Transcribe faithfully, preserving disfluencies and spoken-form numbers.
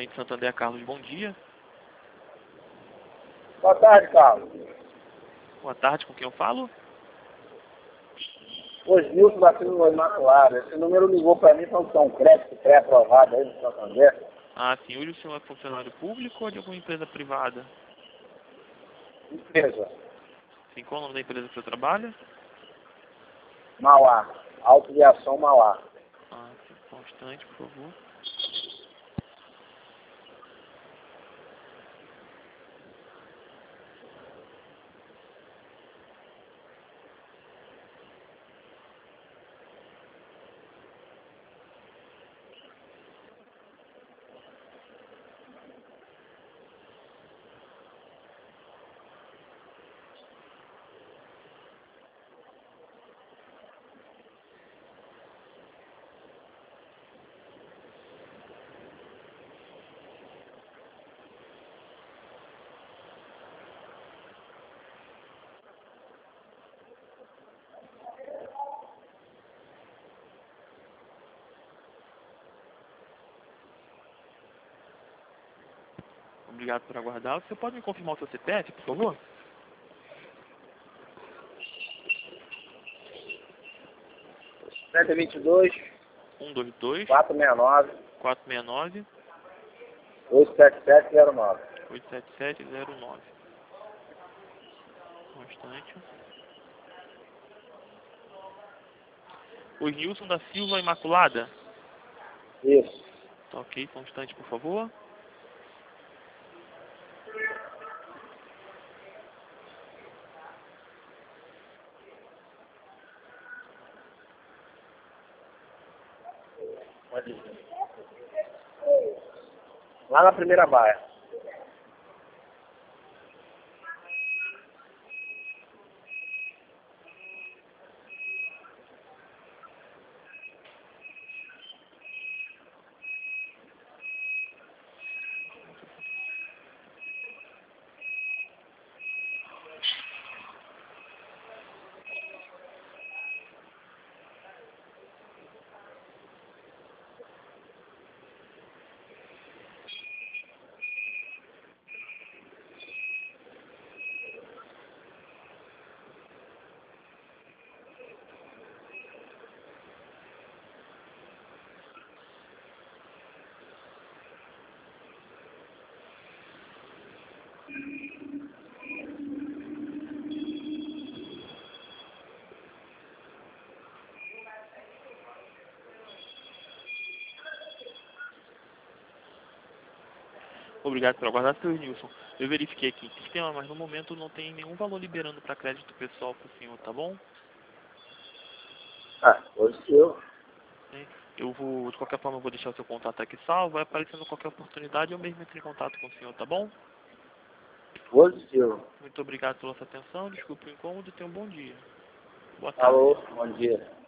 Banco Santander, Carlos, bom dia. Boa tarde, Carlos. Boa tarde, com quem eu falo? Osnilson da Silva Imaculada. Esse número ligou para mim para um crédito pré-aprovado aí no Santander. Ah, sim. Hoje o senhor é funcionário público ou de alguma empresa privada? Empresa. Sim, qual é o nome da empresa que o senhor trabalha? Mauá. Autoviação Mauá. Ah, sim. Só um instante, por favor. Obrigado por aguardar. Você pode me confirmar o seu C P F, por favor? cento e vinte e dois, um dois dois, quatrocentos e sessenta e nove, quatro seis nove, oito sete sete zero nove. oito sete sete zero nove. Um instante. O Nilson da Silva Imaculada. Isso. Tá ok, só um instante, por favor. Pode ir. Lá na primeira baia. Obrigado por aguardar, senhor Nilson. Eu verifiquei aqui em sistema, mas no momento não tem nenhum valor liberando para crédito pessoal para o senhor, tá bom? Ah, hoje eu. Né? Eu vou, de qualquer forma, eu vou deixar o seu contato aqui salvo. Vai aparecendo qualquer oportunidade, eu mesmo entro em contato com o senhor, tá bom? Hoje eu. Muito obrigado pela sua atenção. Desculpe o incômodo e tenha um bom dia. Boa tarde. Alô, bom dia.